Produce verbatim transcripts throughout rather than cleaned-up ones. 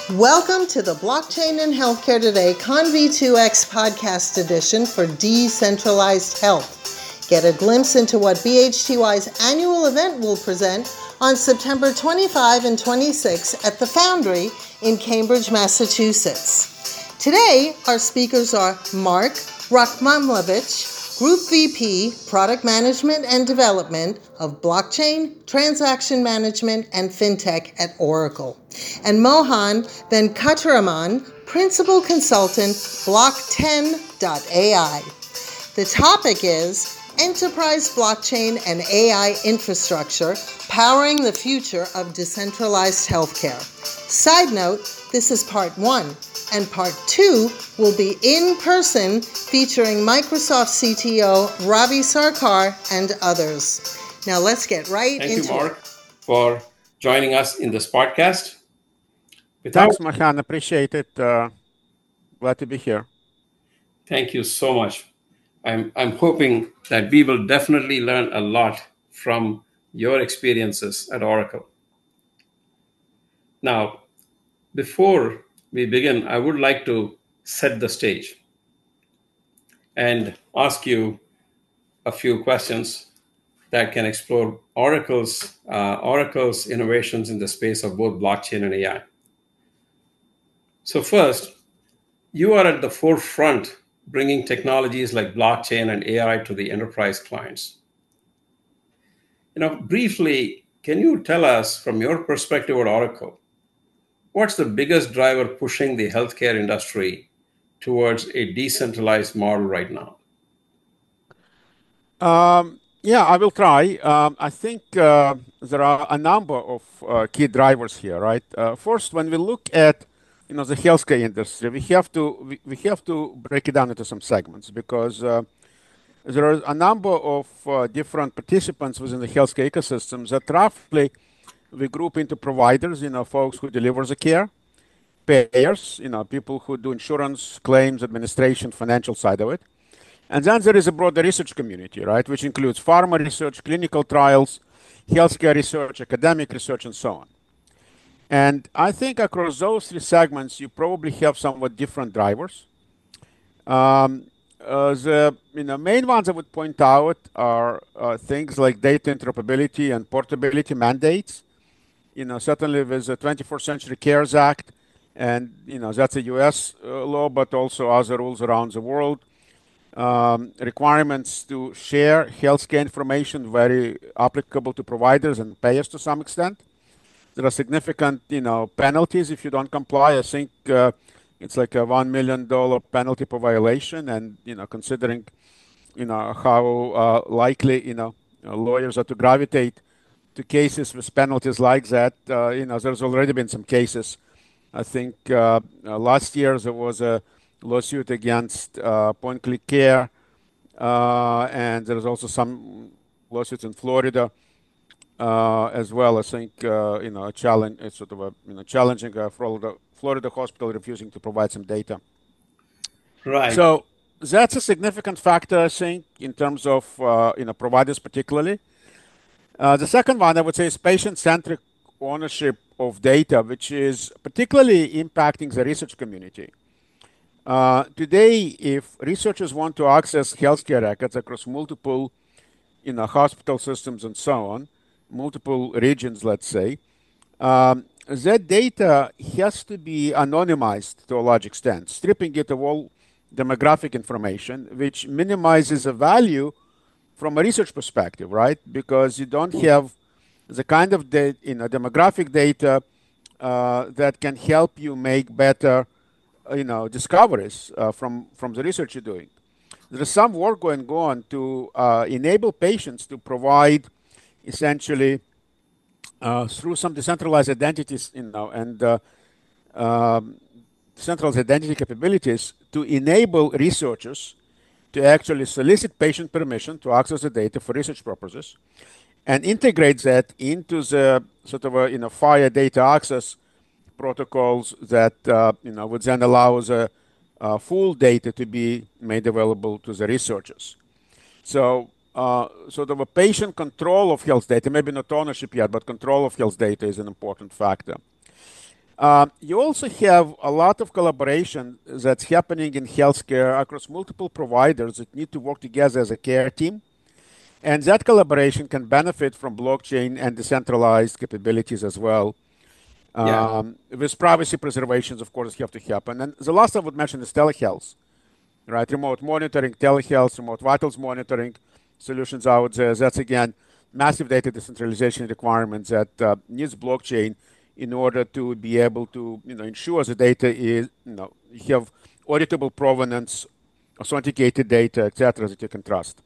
Welcome to the Blockchain and Healthcare Today Conv two X podcast edition for decentralized health. Get a glimpse into what B H T Y's annual event will present on September twenty-fifth and twenty-sixth at the Foundry in Cambridge, Massachusetts. Today, our speakers are Mark Rachmanowicz, Group V P, Product Management and Development of Blockchain, Transaction Management, and FinTech at Oracle, and Mohan Venkataraman, Principal Consultant, Block ten dot A I. The topic is Enterprise Blockchain and A I Infrastructure Powering the Future of Decentralized Healthcare. Side note, this is part one. And part two will be in person, featuring Microsoft C T O Ravi Sarkar and others. Now let's get right Thank into you, Mark, it. for joining us in this podcast. Without... Thanks, Mohan. Appreciate it. Uh, glad to be here. Thank you so much. I'm I'm hoping that we will definitely learn a lot from your experiences at Oracle. Now, before we begin, I would like to set the stage and ask you a few questions that can explore Oracle's uh, Oracle's innovations in the space of both blockchain and A I. So first, you are at the forefront bringing technologies like blockchain and A I to the enterprise clients. You know, briefly, can you tell us from your perspective at Oracle, what's the biggest driver pushing the healthcare industry towards a decentralized model right now? Um, yeah, I will try. Um, I think uh, there are a number of uh, key drivers here, right? Uh, first, when we look at you know the healthcare industry, we have to we, we have to break it down into some segments because uh, there are a number of uh, different participants within the healthcare ecosystems that roughly we group into providers, you know, folks who deliver the care, payers, you know, people who do insurance, claims, administration, financial side of it. And then there is a broader research community, right, which includes pharma research, clinical trials, healthcare research, academic research, and so on. And I think across those three segments, you probably have somewhat different drivers. Um, uh, the you know, main ones I would point out are uh, things like data interoperability and portability mandates. You know, certainly with the twenty-first Century Cares Act, and, you know, that's a U S uh, law, but also other rules around the world. Um, requirements to share healthcare information, very applicable to providers and payers to some extent. There are significant, you know, penalties if you don't comply. I think uh, it's like a one million dollars penalty per violation, and, you know, considering, you know, how uh, likely, you know, lawyers are to gravitate to cases with penalties like that. Uh, you know, there's already been some cases. I think uh, uh, last year there was a lawsuit against uh, Point Click Care, uh, and there's also some lawsuits in Florida uh, as well. I think uh, you know a challenge, it's sort of a you know challenging uh, Florida Florida hospital refusing to provide some data. Right. So that's a significant factor, I think, in terms of uh, you know providers particularly. Uh, the second one, I would say, is patient-centric ownership of data, which is particularly impacting the research community. Uh, today, if researchers want to access healthcare records across multiple, you know, hospital systems and so on, multiple regions, let's say, um, that data has to be anonymized to a large extent, stripping it of all demographic information, which minimizes the value from a research perspective, right? Because you don't have the kind of data, you know, demographic data uh, that can help you make better, you know, discoveries uh, from from the research you're doing. There is some work going on to uh, enable patients to provide, essentially, uh, through some decentralized identities, you know, and uh, um, decentralized identity capabilities, to enable researchers to actually solicit patient permission to access the data for research purposes, and integrate that into the sort of a, you know, FHIR data access protocols that uh, you know would then allow the uh, full data to be made available to the researchers. So uh, sort of a patient control of health data, maybe not ownership yet, but control of health data is an important factor. Um, you also have a lot of collaboration that's happening in healthcare across multiple providers that need to work together as a care team. And that collaboration can benefit from blockchain and decentralized capabilities as well. Yeah. Um, with privacy preservations, of course, have to happen. And the last I would mention is telehealth, right? Remote monitoring, telehealth, remote vitals monitoring solutions out there. That's again massive data decentralization requirements that uh, needs blockchain in order to be able to, you know, ensure the data is, you know, you have auditable provenance, authenticated data, et cetera, that you can trust.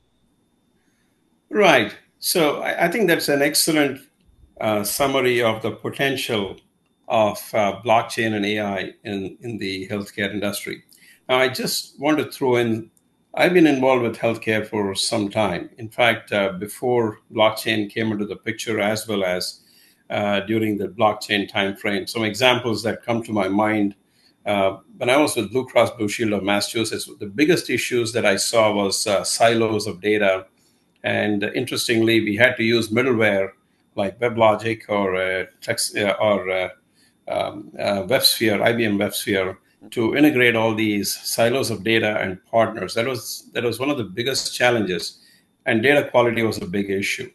Right. So I, I think that's an excellent uh, summary of the potential of uh, blockchain and A I in, in the healthcare industry. Now, I just want to throw in, I've been involved with healthcare for some time. In fact, uh, before blockchain came into the picture, as well as uh, during the blockchain timeframe, some examples that come to my mind. Uh, when I was with Blue Cross Blue Shield of Massachusetts, the biggest issues that I saw was uh, silos of data. And interestingly, we had to use middleware like WebLogic or uh, text, uh, or uh, um, uh, WebSphere, I B M WebSphere, to integrate all these silos of data and partners. That was that was one of the biggest challenges, and data quality was a big issue.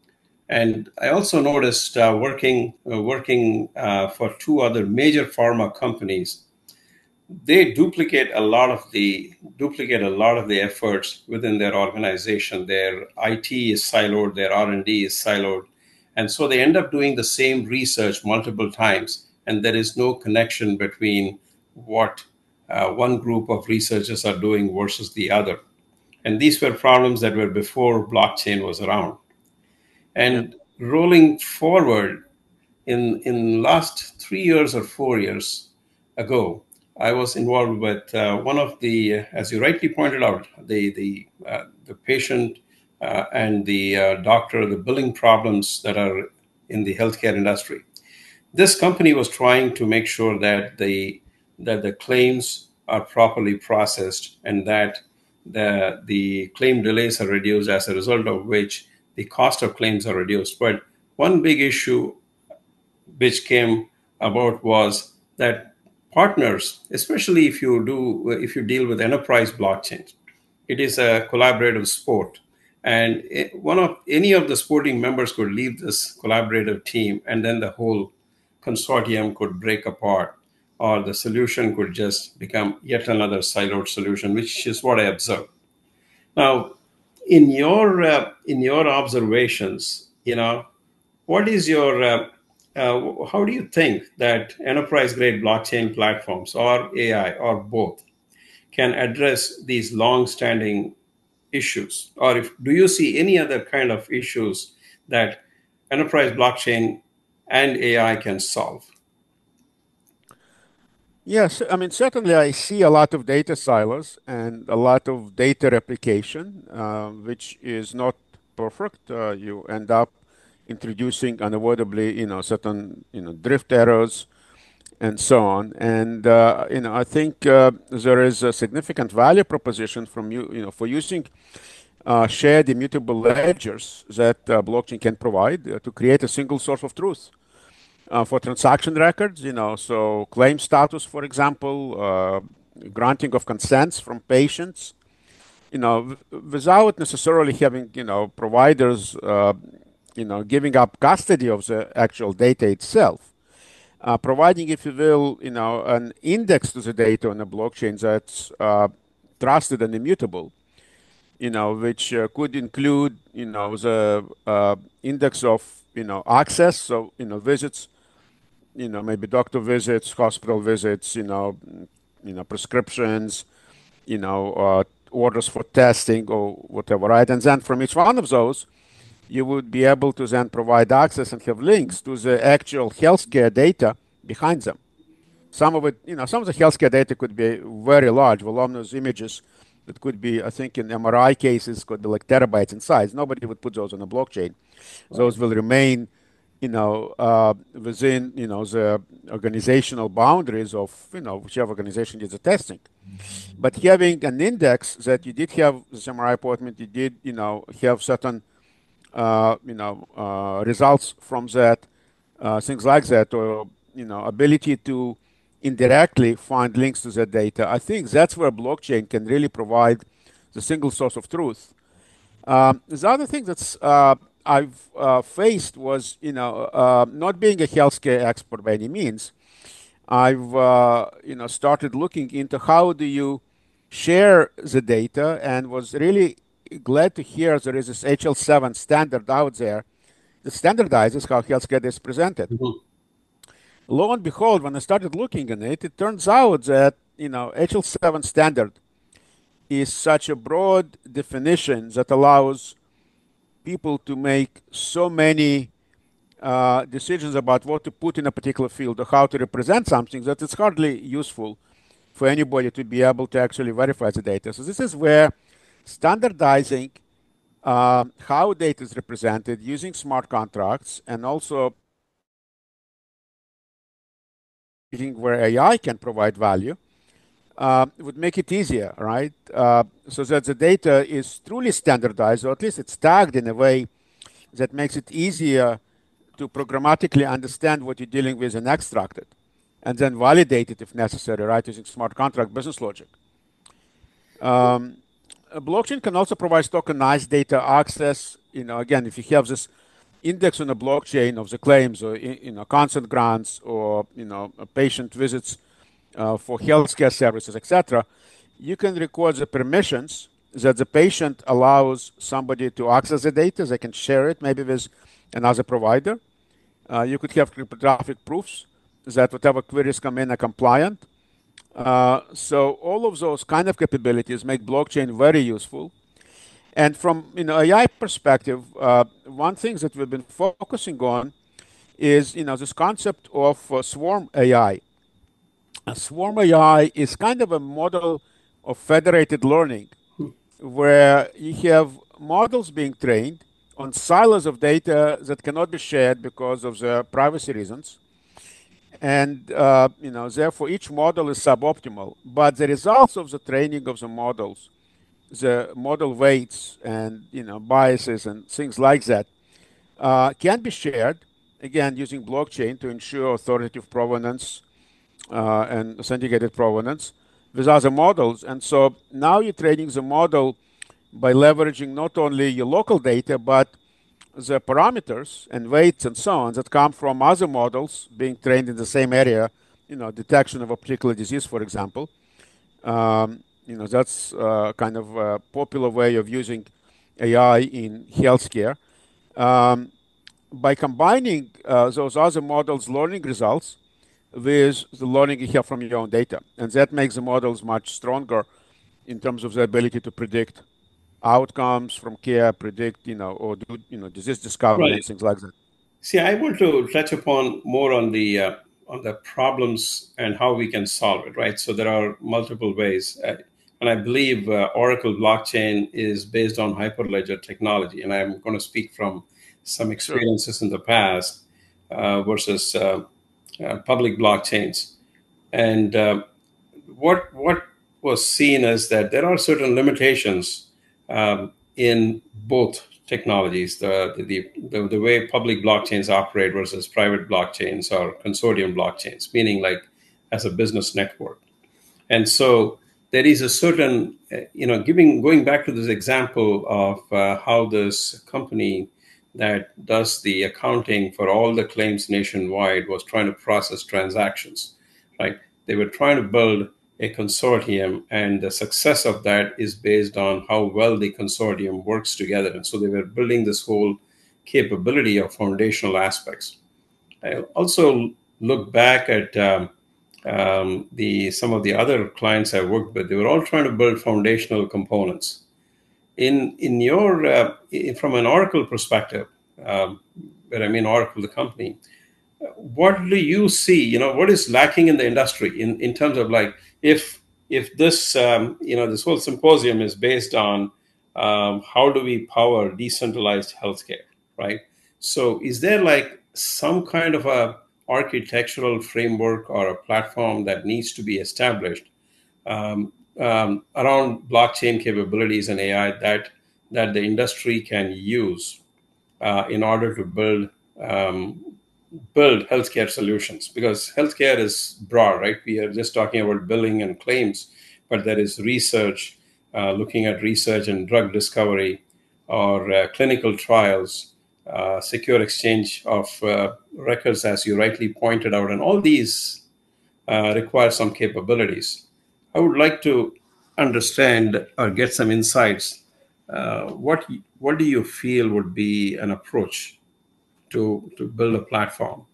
And I also noticed uh, working uh, working uh, for two other major pharma companies, they duplicate a lot of the duplicate a lot of the efforts within their organization. Their I T is siloed, their R and D is siloed, and so they end up doing the same research multiple times, and there is no connection between what uh, one group of researchers are doing versus the other. And these were problems that were before blockchain was around. Yeah. And rolling forward, in in last three years or four years ago, I was involved with uh, one of the, as you rightly pointed out, the the uh, the patient uh, and the uh, doctor, the billing problems that are in the healthcare industry. This company was trying to make sure that the that the claims are properly processed and that the the claim delays are reduced, as a result of which the cost of claims are reduced. But one big issue which came about was that partners, especially if you do if you deal with enterprise blockchains, it is a collaborative sport, and it, one of any of the sporting members could leave this collaborative team, and then the whole consortium could break apart, or the solution could just become yet another siloed solution, which is what I observed. Now, in your uh, in your observations, you know, what is your uh, uh, how do you think that enterprise grade blockchain platforms or A I or both can address these long standing issues? Or if do you see any other kind of issues that enterprise blockchain and A I can solve? Yes, I mean, certainly I see a lot of data silos and a lot of data replication, uh, which is not perfect. Uh, you end up introducing unavoidably, you know, certain, you know, drift errors and so on. And, uh, you know, I think uh, there is a significant value proposition from you, you know, for using uh, shared immutable ledgers that uh, blockchain can provide uh, to create a single source of truth. Uh, for transaction records, you know, so claim status, for example, uh, granting of consents from patients, you know, w- without necessarily having, you know, providers, uh, you know, giving up custody of the actual data itself, uh, providing, if you will, you know, an index to the data on the blockchain that's uh, trusted and immutable, you know, which uh, could include, you know, the uh, index of, you know, access, so, you know, visits, you know, maybe doctor visits, hospital visits, you know, you know, prescriptions, you know, uh, orders for testing or whatever, right? And then from each one of those, you would be able to then provide access and have links to the actual healthcare data behind them. Some of it, you know, some of the healthcare data could be very large, voluminous images that could be, I think, in M R I cases, could be like terabytes in size. Nobody would put those on a blockchain. Those will remain, you know, uh, within, you know, the organizational boundaries of, you know, whichever organization did the testing. But having an index that you did have the M R I appointment, you did, you know, have certain, uh, you know, uh, results from that, uh, things like that, or you know, ability to indirectly find links to that data. I think that's where blockchain can really provide the single source of truth. Um, the other thing that's uh, I've uh, faced was, you know, uh, not being a healthcare expert by any means. I've, uh, you know, started looking into how do you share the data, and was really glad to hear there is this H L seven standard out there that standardizes how healthcare is presented. Mhm. Lo and behold, when I started looking at it, it turns out that, you know, H L seven standard is such a broad definition that allows people to make so many uh, decisions about what to put in a particular field or how to represent something that it's hardly useful for anybody to be able to actually verify the data. So this is where standardizing um, how data is represented using smart contracts, and also where A I can provide value, uh, would make it easier, right? Uh, so that the data is truly standardized, or at least it's tagged in a way that makes it easier to programmatically understand what you're dealing with and extract it, and then validate it if necessary, right, using smart contract business logic. Um, a blockchain can also provide tokenized data access. You know, again, if you have this index on a blockchain of the claims, or you know, consent grants, or you know, patient visits uh, for healthcare services, et cetera, you can record the permissions that the patient allows somebody to access the data. They can share it maybe with another provider. Uh, you could have cryptographic proofs that whatever queries come in are compliant. Uh, so all of those kind of capabilities make blockchain very useful. And from, you know, A I perspective, uh, one thing that we've been focusing on is, you know, this concept of uh, swarm A I. A swarm A I is kind of a model of federated learning, where you have models being trained on silos of data that cannot be shared because of the privacy reasons. And, uh, you know, therefore each model is suboptimal. But the results of the training of the models, the model weights and, you know, biases and things like that, uh, can be shared, again, using blockchain to ensure authoritative provenance uh, and authenticated provenance with other models. And so now you're training the model by leveraging not only your local data, but the parameters and weights and so on that come from other models being trained in the same area, you know, detection of a particular disease, for example. Um, you know, that's uh, kind of a popular way of using A I in healthcare. Um, by combining uh, those other models' learning results with the learning you have from your own data, and that makes the models much stronger in terms of the ability to predict outcomes from care, predict, you know, or do, you know, disease discovery Right. and things like that. See, I want to touch upon more on the uh, on the problems and how we can solve it. Right. So there are multiple ways, uh, and I believe uh, Oracle blockchain is based on Hyperledger technology. And I'm going to speak from some Sure. experiences in the past uh, versus uh, uh, public blockchains. And uh, what what was seen is that there are certain limitations um, in both technologies, the, the, the, the way public blockchains operate versus private blockchains or consortium blockchains, meaning like as a business network. And so there is a certain, uh, you know, giving going back to this example of uh, how this company that does the accounting for all the claims nationwide was trying to process transactions, right? They were trying to build a consortium, and the success of that is based on how well the consortium works together. And so they were building this whole capability of foundational aspects. I also look back at um, um, the some of the other clients I worked with. They were all trying to build foundational components. In in your uh, from an Oracle perspective, um, where I mean Oracle the company, what do you see? You know, what is lacking in the industry in, in terms of like if if this um, you know this whole symposium is based on um, how do we power decentralized healthcare, right? So is there like some kind of a architectural framework or a platform that needs to be established um, um, around blockchain capabilities and A I that that the industry can use uh, in order to build um, build healthcare solutions, because healthcare is broad, right? We are just talking about billing and claims, but there is research, uh, looking at research and drug discovery, or uh, clinical trials, uh, secure exchange of uh, records, as you rightly pointed out, and all these uh, require some capabilities. I would like to understand or get some insights. Uh, what what do you feel would be an approach to to build a platform?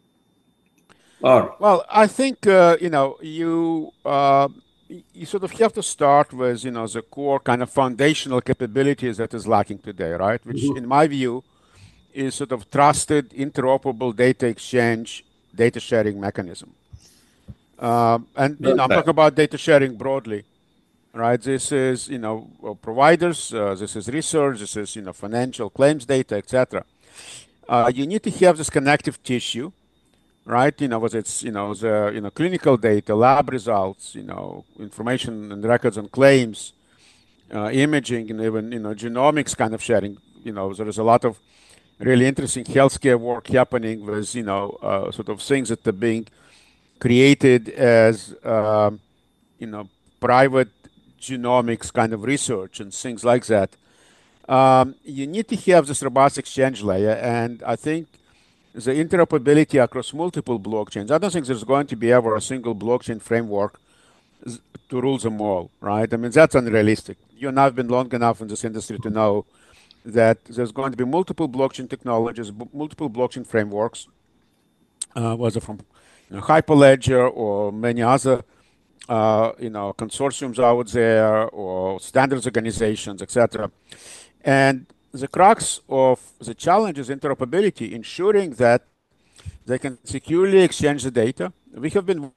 Or Well, I think uh, you know you uh, y- you sort of have to start with you know the core kind of foundational capabilities that is lacking today, right? Which, in my view, is sort of trusted, interoperable data exchange, data sharing mechanism. Um, and you know, I'm talking about data sharing broadly, right? This is you know uh, providers, uh, this is research, this is you know financial claims data, et cetera. Uh, you need to have this connective tissue, right? You know, whether it's you know the you know clinical data, lab results, you know, information and records and claims, uh, imaging, and even you know genomics kind of sharing. You know, there is a lot of really interesting healthcare work happening with you know uh, sort of things that are being created as um, you know private genomics kind of research and things like that. Um, you need to have this robust exchange layer, and I think the interoperability across multiple blockchains. I don't think there's going to be ever a single blockchain framework to rule them all, right? I mean, that's unrealistic. You and I have been long enough in this industry to know that there's going to be multiple blockchain technologies, b- multiple blockchain frameworks, uh, whether from you know, Hyperledger or many other uh, you know consortiums out there or standards organizations, et cetera. And the crux of the challenge is interoperability, ensuring that they can securely exchange the data. We have been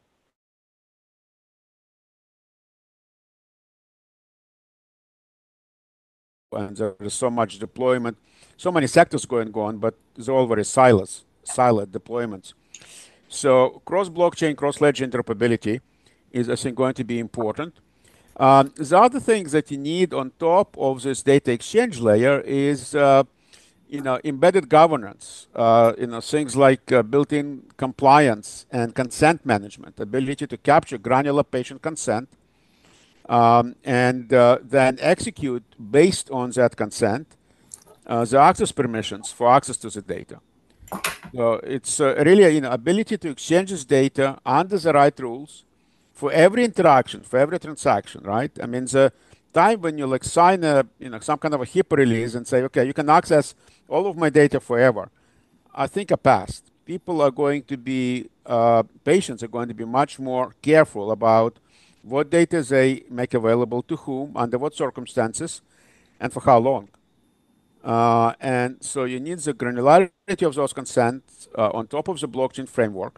and there is so much deployment, so many sectors going on, but they're all very silos, silent deployments. So cross-blockchain, cross-ledger interoperability is, I think, going to be important. Um, the other thing that you need on top of this data exchange layer is, uh, you know, embedded governance. Uh, you know, things like uh, built-in compliance and consent management, ability to capture granular patient consent, um, and uh, then execute based on that consent uh, the access permissions for access to the data. So it's uh, really, you know, ability to exchange this data under the right rules for every interaction, for every transaction, right? I mean, the time when you like sign a, you know, some kind of a HIPAA release and say, okay, you can access all of my data forever, I think are past. People are going to be, uh, patients are going to be much more careful about what data they make available to whom, under what circumstances, and for how long. Uh, and so you need the granularity of those consents uh, on top of the blockchain framework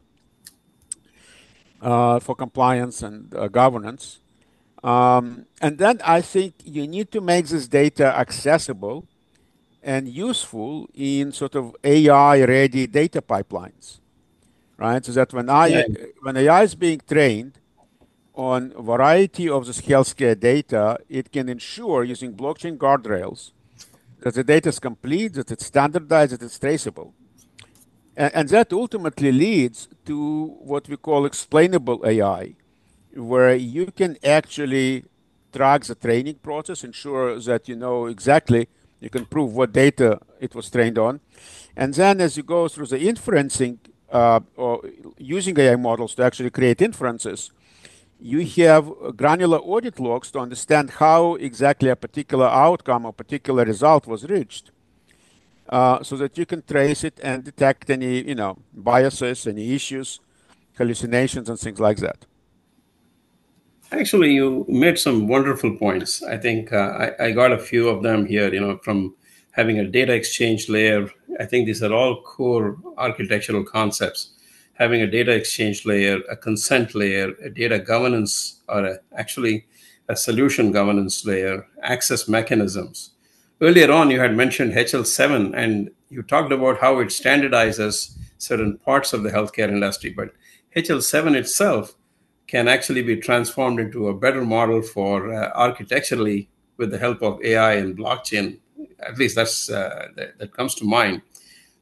uh, for compliance and uh, governance. Um, and then I think you need to make this data accessible and useful in sort of A I-ready data pipelines, right? So that when yeah, I when A I is being trained on a variety of this healthcare data, it can ensure using blockchain guardrails that the data is complete, that it's standardized, that it's traceable. And, and that ultimately leads to what we call explainable A I, where you can actually track the training process, ensure that you know exactly, you can prove what data it was trained on. And then as you go through the inferencing uh, or using A I models to actually create inferences, you have granular audit logs to understand how exactly a particular outcome or particular result was reached, uh, so that you can trace it and detect any, you know, biases, any issues, hallucinations, and things like that. actually, you made some wonderful points. I think uh, I, I got a few of them here. You know, from having a data exchange layer. I think these are all core architectural concepts. Having a data exchange layer, a consent layer, a data governance, or a, actually a solution governance layer, access mechanisms. Earlier on, you had mentioned H L seven, and you talked about how it standardizes certain parts of the healthcare industry. But H L seven itself can actually be transformed into a better model for uh, architecturally with the help of A I and blockchain. At least that's uh, that, that comes to mind.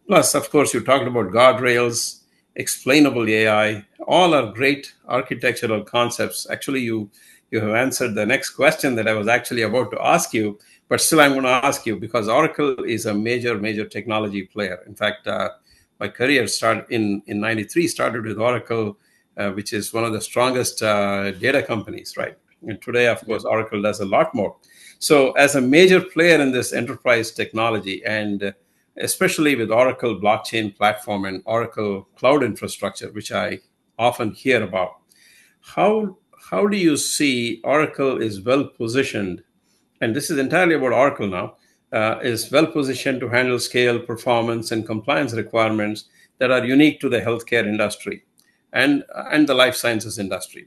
Plus, of course, you talked about guardrails, explainable A I. All are great architectural concepts. Actually, you you have answered the next question that I was actually about to ask you, but still, I'm going to ask you because Oracle is a major, major technology player. In fact, uh, my career started in in 'ninety-three started with Oracle, uh, which is one of the strongest uh, data companies, right? And today, of Yeah. course, Oracle does a lot more. So, as a major player in this enterprise technology, and uh, especially with Oracle blockchain platform and Oracle cloud infrastructure, which I often hear about, how how do you see Oracle is well positioned, and this is entirely about Oracle now, uh, is well positioned to handle scale, performance, and compliance requirements that are unique to the healthcare industry and and the life sciences industry.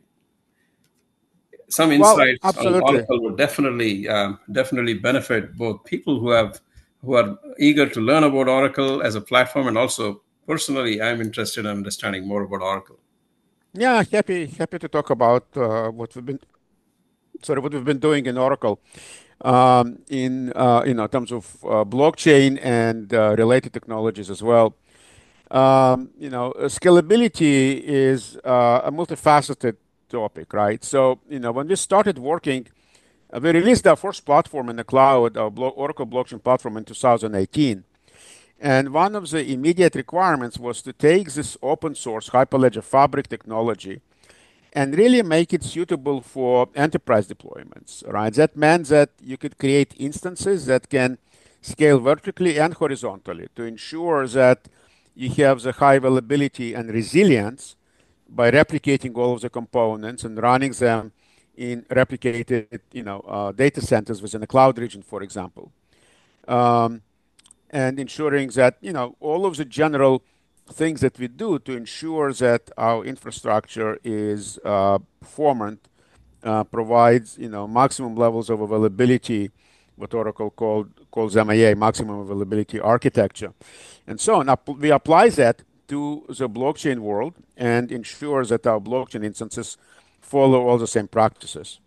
Some Well, insights on absolutely. Oracle would definitely um, definitely benefit both people who have who are eager to learn about Oracle as a platform, and also personally, I'm interested in understanding more about Oracle. Yeah, happy happy to talk about uh, what we've been sorry what we've been doing in Oracle um, in uh, you know terms of uh, blockchain and uh, related technologies as well. Um, you know, uh, scalability is uh, a multifaceted topic, right? So you know, when we started working, uh, we released our first platform in the cloud, our blo- Oracle blockchain platform in two thousand eighteen. And one of the immediate requirements was to take this open source Hyperledger Fabric technology and really make it suitable for enterprise deployments, right? That meant that you could create instances that can scale vertically and horizontally to ensure that you have the high availability and resilience by replicating all of the components and running them in replicated, you know, uh, data centers within a cloud region, for example. Um, and ensuring that you know all of the general things that we do to ensure that our infrastructure is uh, performant, uh, provides you know maximum levels of availability, what Oracle called calls M A A, maximum availability architecture, and so on. We apply that to the blockchain world and ensure that our blockchain instances follow all the same practices.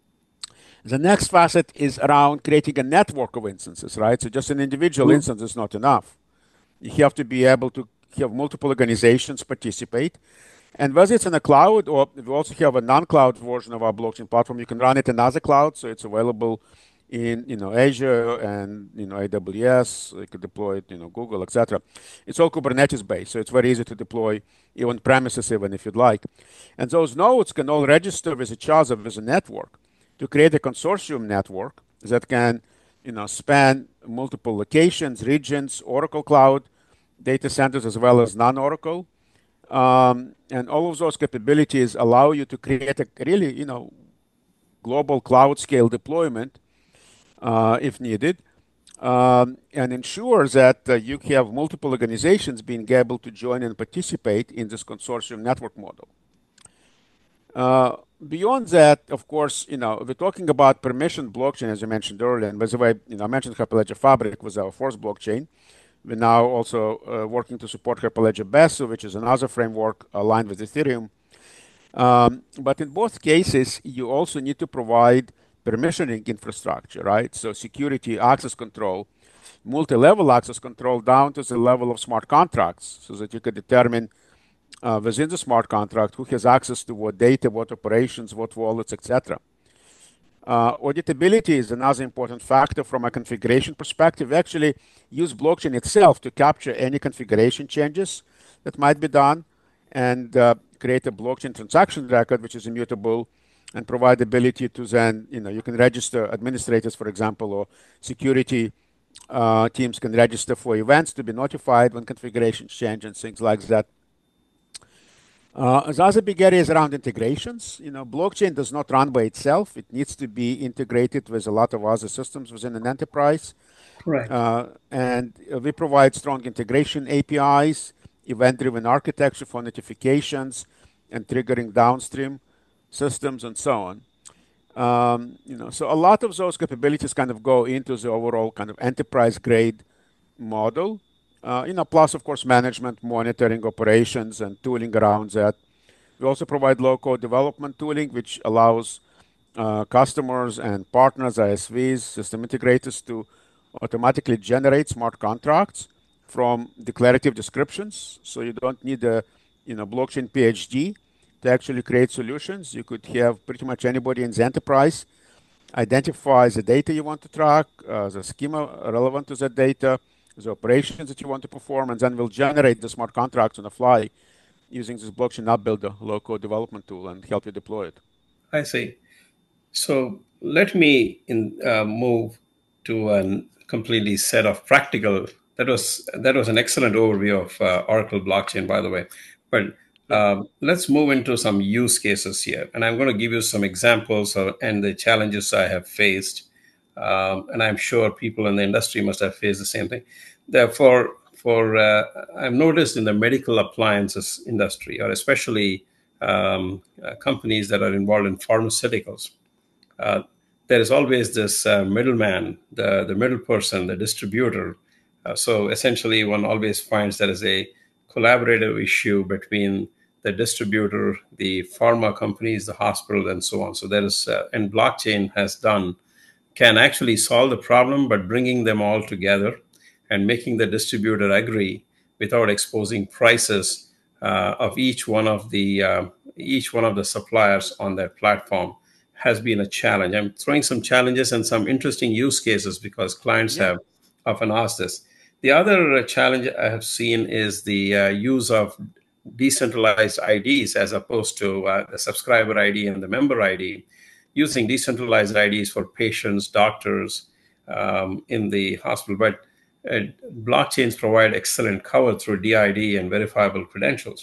The next facet is around creating a network of instances, right? So just an individual Mhm. instance is not enough. You have to be able to have multiple organizations participate. And whether it's in a cloud or we also have a non-cloud version of our blockchain platform, you can run it in other clouds, so it's available in you know Azure and you know A W S. You could deploy it, you know Google, et cetera. It's all Kubernetes based, so it's very easy to deploy even premises, even if you'd like. And those nodes can all register with each other with a network to create a consortium network that can you know span multiple locations, regions, Oracle Cloud data centers as well as non-Oracle. Um, and all of those capabilities allow you to create a really, you know, global cloud scale deployment uh, if needed, um, and ensure that uh, you have multiple organizations being able to join and participate in this consortium network model. Uh, beyond that, of course, you know, we're talking about permission blockchain, as you mentioned earlier. And by the way, you know, I mentioned Hyperledger Fabric was our first blockchain. We're now also uh, working to support Hyperledger Besu, which is another framework aligned with Ethereum. Um, but in both cases, you also need to provide permissioning infrastructure, right? So security, access control, multi-level access control down to the level of smart contracts so that you can determine uh, within the smart contract who has access to what data, what operations, what wallets, et cetera. Uh, auditability is another important factor from a configuration perspective. We actually use blockchain itself to capture any configuration changes that might be done and uh, create a blockchain transaction record, which is immutable, and provide the ability to then, you know, you can register administrators, for example, or security uh, teams can register for events to be notified when configurations change and things like that. Uh, the other big area is around integrations. You know, blockchain does not run by itself. It needs to be integrated with a lot of other systems within an enterprise. Correct. Uh, and uh, we provide strong integration A P Is, event-driven architecture for notifications and triggering downstream systems and so on. Um, you know, so a lot of those capabilities kind of go into the overall kind of enterprise-grade model. Uh, you know, plus of course management, monitoring, operations, and tooling around that. We also provide low-code development tooling, which allows uh, customers and partners, I S Vs, system integrators, to automatically generate smart contracts from declarative descriptions. So you don't need a you know blockchain PhD to actually create solutions. You could have pretty much anybody in the enterprise identify the data you want to track, uh, the schema relevant to that data, the operations that you want to perform, and then we'll generate the smart contracts on the fly using this blockchain app builder low-code development tool and help you deploy it. I see. So let me in, uh, move to a completely set of practical. That was that was an excellent overview of uh, Oracle blockchain, by the way. But um, let's move into some use cases here, and I'm going to give you some examples of, and the challenges I have faced. Um, and I'm sure people in the industry must have faced the same thing. Therefore, for uh, I've noticed in the medical appliances industry, or especially um, uh, companies that are involved in pharmaceuticals, uh, there is always this uh, middleman, the, the middle person, the distributor. Uh, so essentially, one always finds there is a collaborative issue between the distributor, the pharma companies, the hospital, and so on. So there is, uh, and blockchain has done, can actually solve the problem, but bringing them all together and making the distributor agree without exposing prices uh, of each one of the uh, each one of the suppliers on their platform has been a challenge. I'm throwing some challenges and some interesting use cases because clients yeah. have often asked this. The other challenge I have seen is the uh, use of decentralized I Ds as opposed to uh, the subscriber I D and the member I D, using decentralized I Ds for patients, doctors um, in the hospital. But uh, blockchains provide excellent cover through D I D and verifiable credentials.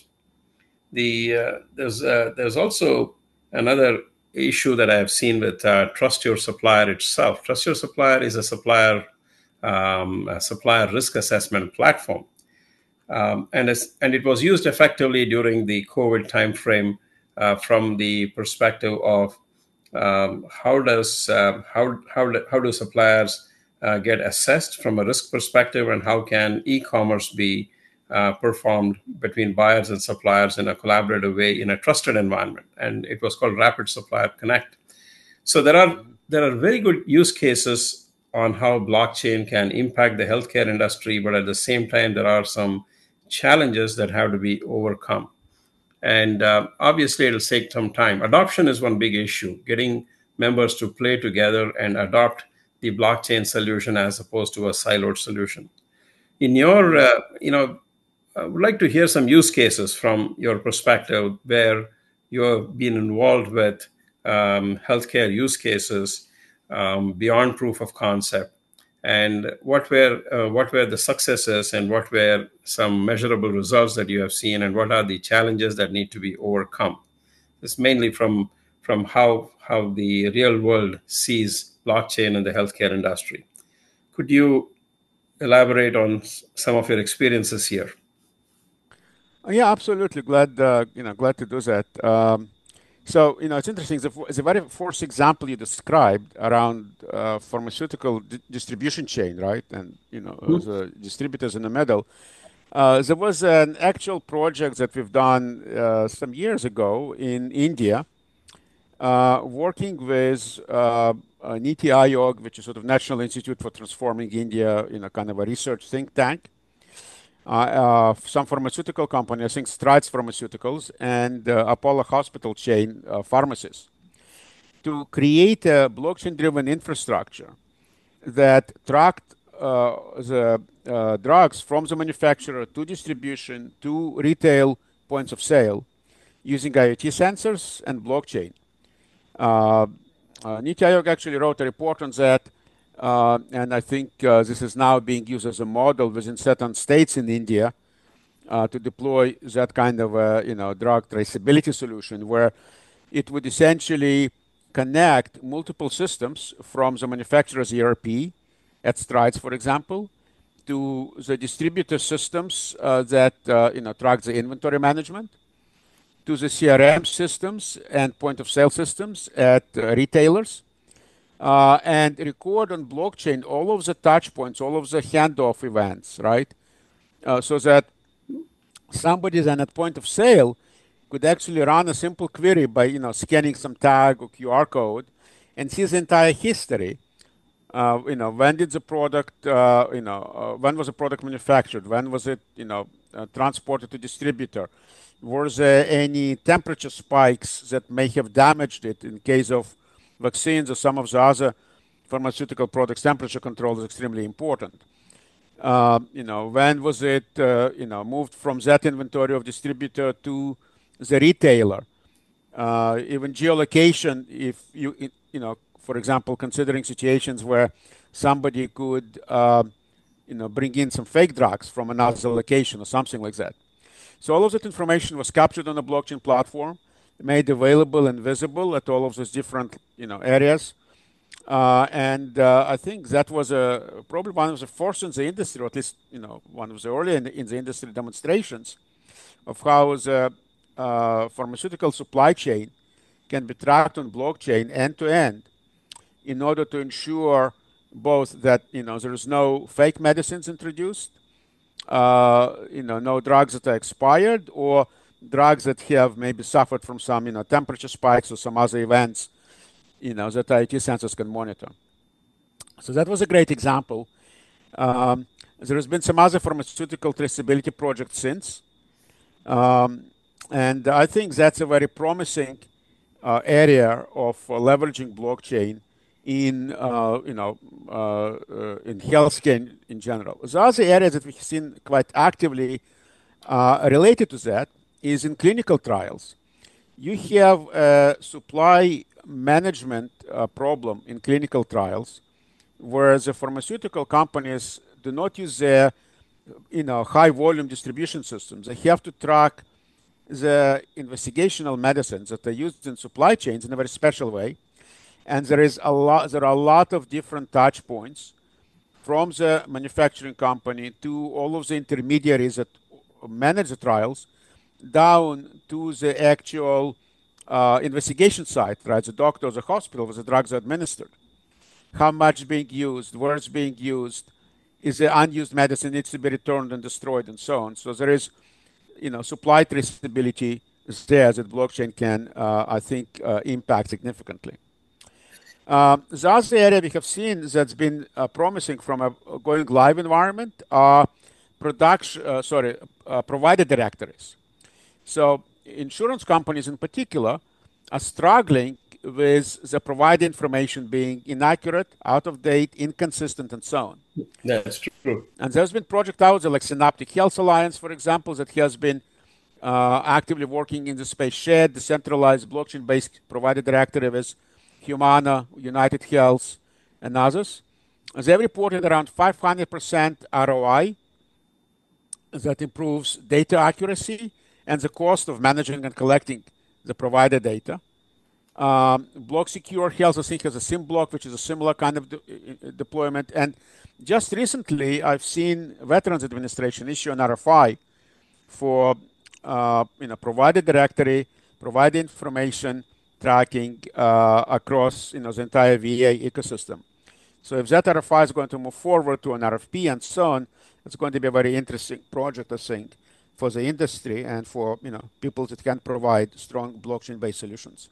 The uh, there's uh, there's also another issue that I have seen with uh, Trust Your Supplier itself. Trust Your Supplier is a supplier um, a supplier risk assessment platform, um, and it's, and it was used effectively during the COVID timeframe uh, from the perspective of um, how does uh, how how how do suppliers uh, get assessed from a risk perspective, and how can e-commerce be Uh, performed between buyers and suppliers in a collaborative way in a trusted environment. And it was called Rapid Supplier Connect. So there are there are very good use cases on how blockchain can impact the healthcare industry, but at the same time, there are some challenges that have to be overcome. And uh, obviously, it'll take some time. Adoption is one big issue, getting members to play together and adopt the blockchain solution as opposed to a siloed solution. In your, uh, you know, I would like to hear some use cases from your perspective where you have been involved with um, healthcare use cases um, beyond proof of concept, and what were uh, what were the successes and what were some measurable results that you have seen, and what are the challenges that need to be overcome. This mainly from from how how the real world sees blockchain in the healthcare industry. Could you elaborate on some of your experiences here? Yeah, absolutely. Glad uh, you know glad to do that. Um, so you know it's interesting. The, the very first example you described around uh, pharmaceutical di- distribution chain, right? And you know mm-hmm. the distributors in the middle. Uh, there was an actual project that we've done uh, some years ago in India, uh, working with uh, NITI Aayog, which is sort of National Institute for Transforming India, you know, kind of a research think tank. Uh, uh, some pharmaceutical company, I think Strides Pharmaceuticals, and uh, Apollo Hospital chain uh, pharmacies, to create a blockchain-driven infrastructure that tracked uh, the uh, drugs from the manufacturer to distribution to retail points of sale using IoT sensors and blockchain. Uh, uh, NITI Aayog actually wrote a report on that. Uh, and I think uh, this is now being used as a model within certain states in India uh, to deploy that kind of a, you know, drug traceability solution, where it would essentially connect multiple systems from the manufacturer's E R P at Strides, for example, to the distributor systems uh, that uh, you know track the inventory management, to the C R M systems and point of sale systems at uh, retailers. Uh, and record on blockchain all of the touch points, all of the handoff events, right? Uh, so that somebody then at point of sale could actually run a simple query by, you know, scanning some tag or Q R code and see the entire history Uh, you know, when did the product, uh, you know, uh, when was the product manufactured? When was it, you know, uh, transported to distributor? Were there any temperature spikes that may have damaged it in case of vaccines or some of the other pharmaceutical products? Temperature control is extremely important. Uh, you know, when was it, uh, you know, moved from that inventory of distributor to the retailer? Uh, even geolocation, if you, you know, for example, considering situations where somebody could, uh, you know, bring in some fake drugs from another location or something like that. So all of that information was captured on the blockchain platform, made available and visible at all of those different, you know, areas. Uh, and uh, I think that was a, probably one of the first in the industry, or at least, you know, one of the early in the, in the industry demonstrations of how the uh, pharmaceutical supply chain can be tracked on blockchain end to end in order to ensure both that, you know, there is no fake medicines introduced, uh, you know, no drugs that are expired, or drugs that have maybe suffered from some, you know, temperature spikes or some other events, you know, that I O T sensors can monitor. So that was a great example. Um, there has been some other pharmaceutical traceability projects since. Um, and I think that's a very promising uh, area of uh, leveraging blockchain in, uh, you know, uh, uh, in healthcare in, in general. The other area that we've seen quite actively uh, related to that is in clinical trials. You have a supply management uh, problem in clinical trials where the pharmaceutical companies do not use their, you know, high volume distribution systems. They have to track the investigational medicines that are used in supply chains in a very special way. And there is a lot, there are a lot of different touch points from the manufacturing company to all of the intermediaries that manage the trials down to the actual uh, investigation site, right? The doctor, the hospital where the drugs are administered. How much is being used, where it's being used, is the unused medicine needs to be returned and destroyed, and so on. So there is, you know, supply traceability is there that blockchain can, uh, I think, uh, impact significantly. Um, the other area we have seen that's been uh, promising from a going live environment are production, uh, sorry, uh, provider directories. So insurance companies in particular are struggling with the provider information being inaccurate, out of date, inconsistent, and so on. That's true. And there's been project out there like Synaptic Health Alliance, for example, that has been uh, actively working in the space. Shared, decentralized, blockchain-based provider directory with Humana, United Health, and others. They reported around five hundred percent R O I that improves data accuracy and the cost of managing and collecting the provider data. Um, Block Secure Health, I think, has a SymBlock, which is a similar kind of de deployment. And just recently, I've seen Veterans Administration issue an R F I for uh, you know, provider directory, provider information tracking uh, across, you know, the entire V A ecosystem. So if that R F I is going to move forward to an R F P and so on, it's going to be a very interesting project, I think, for the industry and for, you know, people that can provide strong blockchain-based solutions.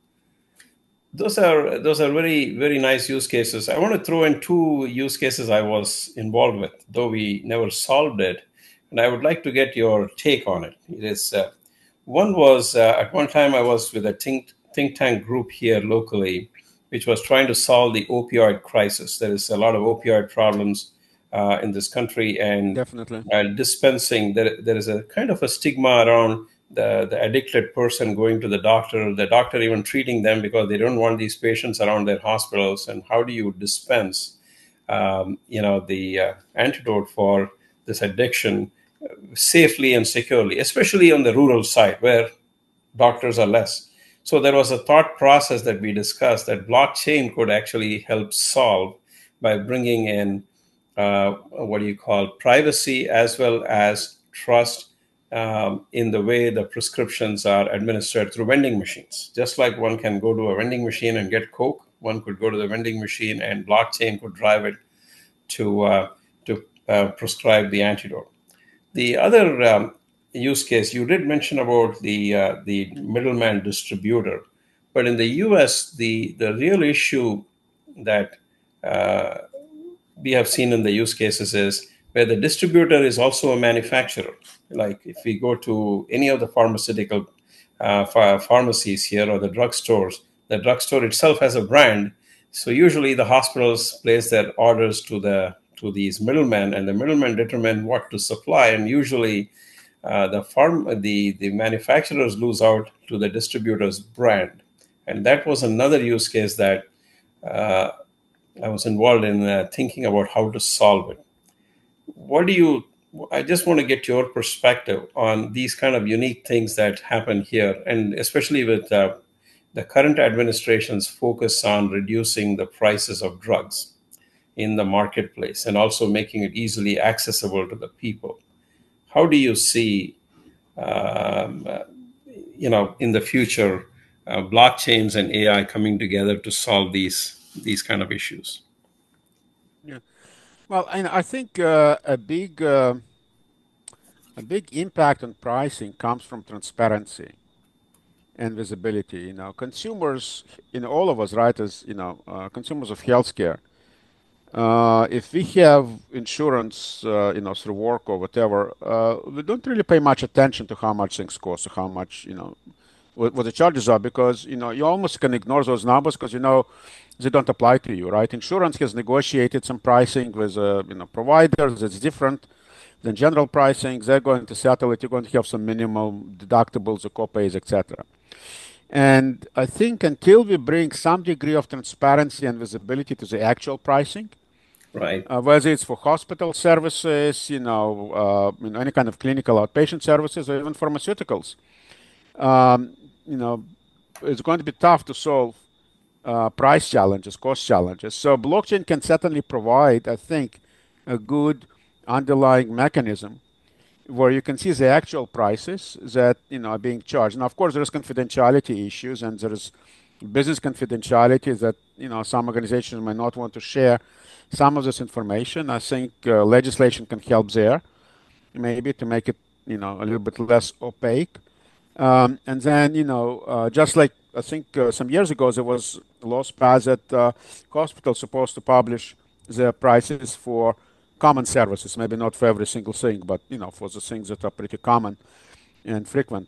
Those are those are very, very nice use cases. I want to throw in two use cases I was involved with, though we never solved it, and I would like to get your take on it. It is uh, one was uh, at one time I was with a think think tank group here locally, which was trying to solve the opioid crisis. There is a lot of opioid problems uh, in this country, and definitely uh, dispensing. There, there is a kind of a stigma around the, the addicted person going to the doctor, the doctor even treating them because they don't want these patients around their hospitals. And how do you dispense, um, you know, the uh, antidote for this addiction safely and securely, especially on the rural side where doctors are less. So there was a thought process that we discussed that blockchain could actually help solve by bringing in uh, what do you call privacy as well as trust um, in the way the prescriptions are administered through vending machines. Just like one can go to a vending machine and get Coke, one could go to the vending machine and blockchain could drive it to, uh, to uh, prescribe the antidote. The other um, use case, you did mention about the uh, the middleman distributor, but in the U S, the, the real issue that uh, we have seen in the use cases is where the distributor is also a manufacturer. Like if we go to any of the pharmaceutical uh, ph- pharmacies here or the drugstores, the drugstore itself has a brand. So usually the hospitals place their orders to the to these middlemen, and the middlemen determine what to supply. And usually uh, the farm the the manufacturers lose out to the distributor's brand. And that was another use case that uh, I was involved in uh, thinking about how to solve it. What do you, I just want to get your perspective on these kind of unique things that happen here, and especially with uh, the current administration's focus on reducing the prices of drugs in the marketplace and also making it easily accessible to the people. How do you see, um, uh, you know, in the future, uh, blockchains and A I coming together to solve these these kind of issues? Yeah. Well, and I think uh, a big uh, a big impact on pricing comes from transparency and visibility. You know, consumers, you know, all of us, right, as you know, uh, consumers of healthcare. Uh, if we have insurance, uh, you know, through work or whatever, uh, we don't really pay much attention to how much things cost or how much, you know, what, what the charges are, because you know you almost can ignore those numbers because you know they don't apply to you, right? Insurance has negotiated some pricing with uh, you know providers that's different than general pricing. They're going to settle it. You're going to have some minimum deductibles or copays, et cetera. And I think until we bring some degree of transparency and visibility to the actual pricing, Right. uh, whether it's for hospital services, you know, uh, you know, any kind of clinical outpatient services, or even pharmaceuticals, um, you know, it's going to be tough to solve uh, price challenges, cost challenges. So blockchain can certainly provide, I think, a good underlying mechanism where you can see the actual prices that you know are being charged. Now, of course, there's confidentiality issues and there's business confidentiality that you know some organizations may not want to share some of this information. I think uh, legislation can help there, maybe to make it you know a little bit less opaque. Um, and then you know uh, just like I think uh, some years ago there was laws passed that uh, hospitals supposed to publish their prices for common services, maybe not for every single thing, but you know for the things that are pretty common and frequent.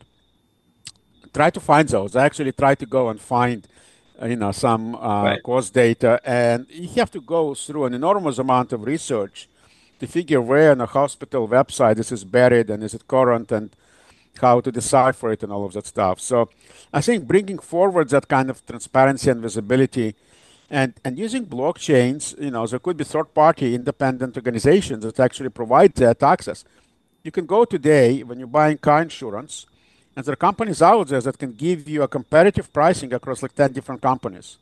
Try to find those. I actually try to go and find uh, you know some uh, Right. cost data, and you have to go through an enormous amount of research to figure where on a hospital website this is buried and is it current and how to decipher it and all of that stuff. So I think bringing forward that kind of transparency and visibility and, and using blockchains, you know, there could be third party independent organizations that actually provide that access. You can go today when you're buying car insurance, and there are companies out there that can give you a competitive pricing across like ten different companies.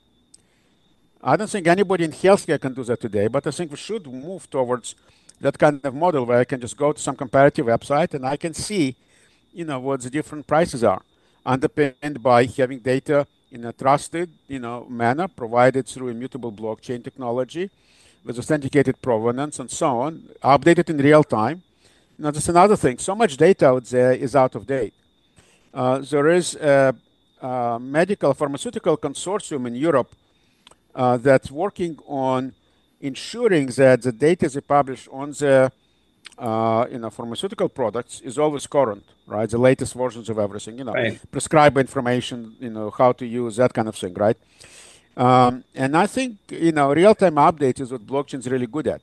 I don't think anybody in healthcare can do that today, but I think we should move towards that kind of model where I can just go to some comparative website and I can see, you know, what the different prices are, underpinned by having data in a trusted, you know, manner provided through immutable blockchain technology with authenticated provenance and so on, updated in real time. Now, that's another thing. So much data out there is out of date. Uh, there is a, a medical pharmaceutical consortium in Europe uh, that's working on ensuring that the data they publish on the uh, you know pharmaceutical products is always current, right? The latest versions of everything, you know, Right. prescribe information, you know, how to use that kind of thing, right? Um, and I think you know real-time updates is what blockchain is really good at.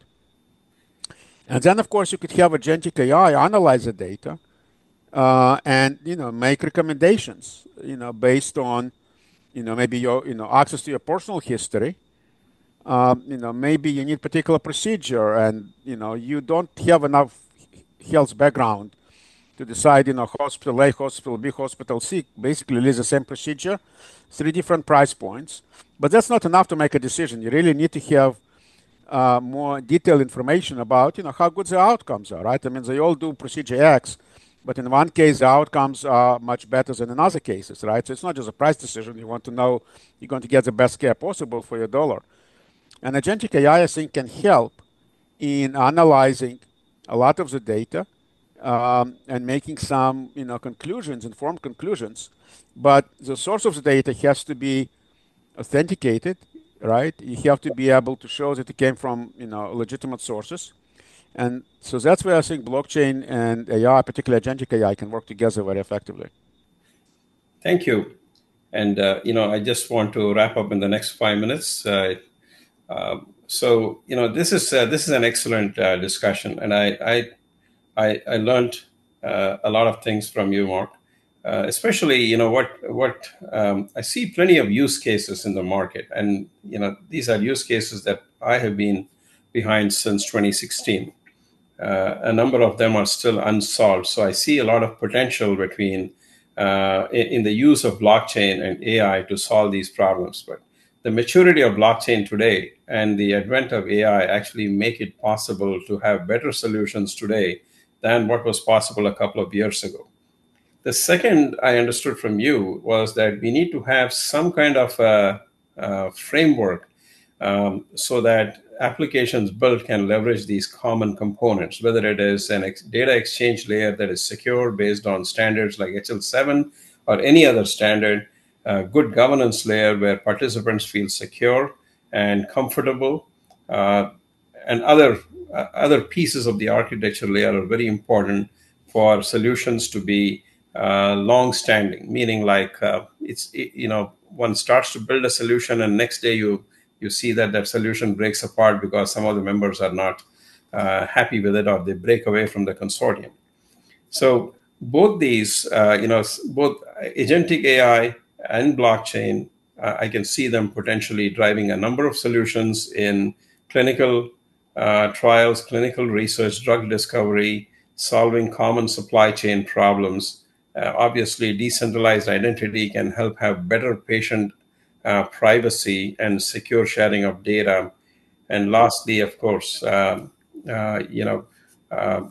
And then, of course, you could have agentic A I analyze the data uh, and you know make recommendations, you know, based on you know maybe your you know access to your personal history. Um, you know, maybe you need particular procedure, and you know you don't have enough health background to decide. You know, hospital A, hospital B, hospital C basically is the same procedure, three different price points, but that's not enough to make a decision. You really need to have uh, more detailed information about you know how good the outcomes are, right? I mean, they all do procedure X, but in one case the outcomes are much better than in other cases, right? So it's not just a price decision. You want to know you're going to get the best care possible for your dollar. And agentic A I, I think, can help in analyzing a lot of the data um, and making some, you know, conclusions, informed conclusions. But the source of the data has to be authenticated right? You have to be able to show that it came from, you know, legitimate sources. And so that's where I think blockchain and A I, particularly agentic A I, can work together very effectively. Thank you. And, uh, you know, I just want to wrap up in the next five minutes. Uh, um, so, you know, this is uh, this is an excellent uh, discussion, and I I I, I learned uh, a lot of things from you, Mark. Uh, especially, you know, what what um, I see plenty of use cases in the market, and you know, these are use cases that I have been behind since twenty sixteen. Uh, a number of them are still unsolved, so I see a lot of potential between uh, in, in the use of blockchain and A I to solve these problems. But the maturity of blockchain today and the advent of A I actually make it possible to have better solutions today than what was possible a couple of years ago. The second I understood from you was that we need to have some kind of a, a framework um, so that applications built can leverage these common components, whether it is an ex- data exchange layer that is secure based on standards like H L seven or any other standard, a good governance layer where participants feel secure and comfortable, uh, and other uh, other pieces of the architecture layer are very important for solutions to be uh, long-standing. Meaning, like uh, it's it, you know one starts to build a solution, and next day you you see that that solution breaks apart because some of the members are not uh, happy with it, or they break away from the consortium. So both these, uh, you know, both agentic A I and blockchain, uh, I can see them potentially driving a number of solutions in clinical uh, trials, clinical research, drug discovery, solving common supply chain problems. Uh, obviously, decentralized identity can help have better patient uh, privacy and secure sharing of data. And lastly, of course, um, uh, you know, uh,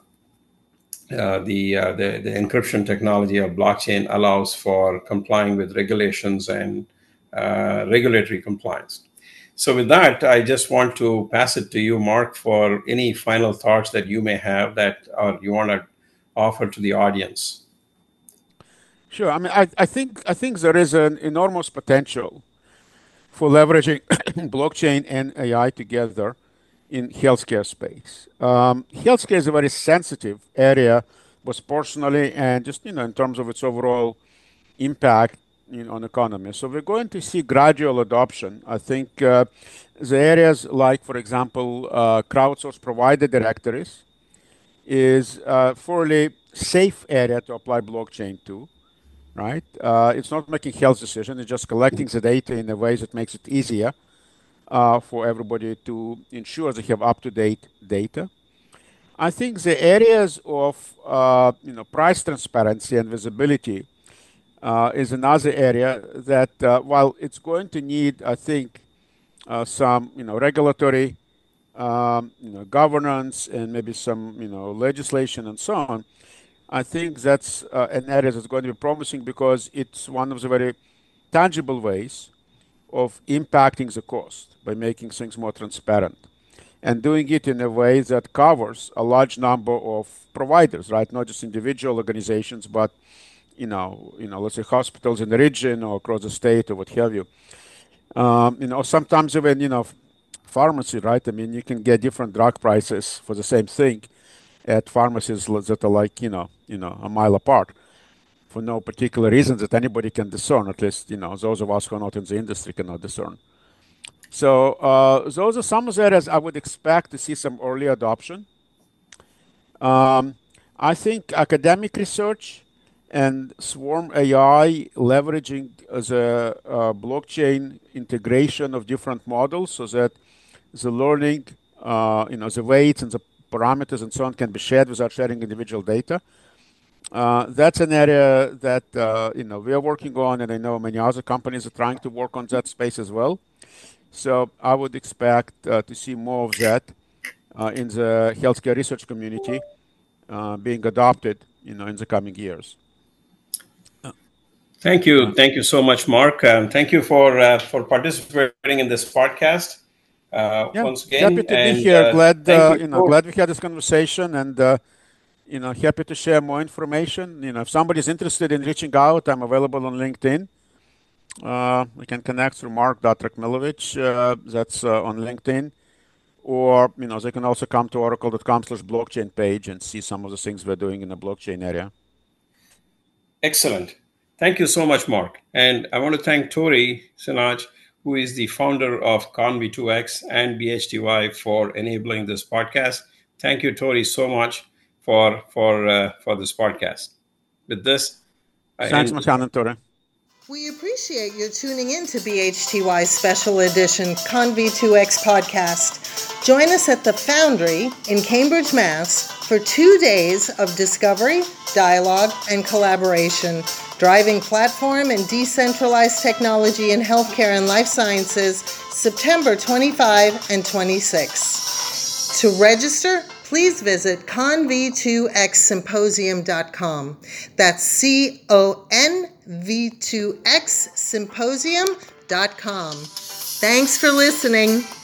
uh, the, uh, the the encryption technology of blockchain allows for complying with regulations and uh, regulatory compliance. So with that, I just want to pass it to you, Mark, for any final thoughts that you may have that or you want to offer to the audience. Sure. I mean, I, I think I think there is an enormous potential for leveraging blockchain and A I together in healthcare space. Um, healthcare is a very sensitive area, both personally and just you know in terms of its overall impact you know, on economy. So we're going to see gradual adoption. I think uh, the areas like, for example, uh, crowdsourced provider directories is a fairly safe area to apply blockchain to. Right? Uh, it's not making health decisions, it's just collecting the data in a way that makes it easier uh, for everybody to ensure they have up-to-date data. I think the areas of uh, you know price transparency and visibility uh, is another area that uh, while it's going to need, I think, uh, some you know regulatory um, you know governance and maybe some you know legislation and so on. I think that's uh, an area that's going to be promising because it's one of the very tangible ways of impacting the cost by making things more transparent and doing it in a way that covers a large number of providers, right? Not just individual organizations, but you know, you know, let's say hospitals in the region or across the state or what have you. Um, you know, sometimes even you know, pharmacy, right? I mean, you can get different drug prices for the same thing at pharmacies that are like you know you know a mile apart for no particular reason that anybody can discern. At least you know those of us who are not in the industry cannot discern. So uh, those are some of the areas I would expect to see some early adoption. Um, I think academic research and swarm A I leveraging the uh, blockchain integration of different models so that the learning, uh, you know, the weights and the parameters and so on can be shared without sharing individual data. Uh, that's an area that uh, you know we are working on, and I know many other companies are trying to work on that space as well. So I would expect uh, to see more of that uh, in the healthcare research community uh, being adopted, you know, in the coming years. Thank you, thank you so much, Mark. Um, thank you for uh, for participating in this podcast. Uh, yeah, once again, happy to and, be here. Uh, glad you, uh, you know, glad we had this conversation, and uh, you know, happy to share more information. You know, if somebody's interested in reaching out, I'm available on LinkedIn, Uh, we can connect through mark dot rekmilovich. Uh, that's uh, on LinkedIn. Or, you know, they can also come to oracle dot com slash blockchain page and see some of the things we're doing in the blockchain area. Excellent. Thank you so much, Mark. And I want to thank Tori Sinaj, who is the founder of Conv two X and B H T Y, for enabling this podcast. Thank you, Tori, so much for for uh, for this podcast. With this, I Thanks, end. Mashan and Tori. We appreciate your tuning in to B H T Y's special edition Conv two X podcast. Join us at the Foundry in Cambridge, Mass. for two days of discovery, dialogue, and collaboration, driving platform and decentralized technology in healthcare and life sciences, September twenty-fifth and twenty-sixth. To register, please visit conv two x symposium dot com. That's C O N V two X symposium dot com. Thanks for listening.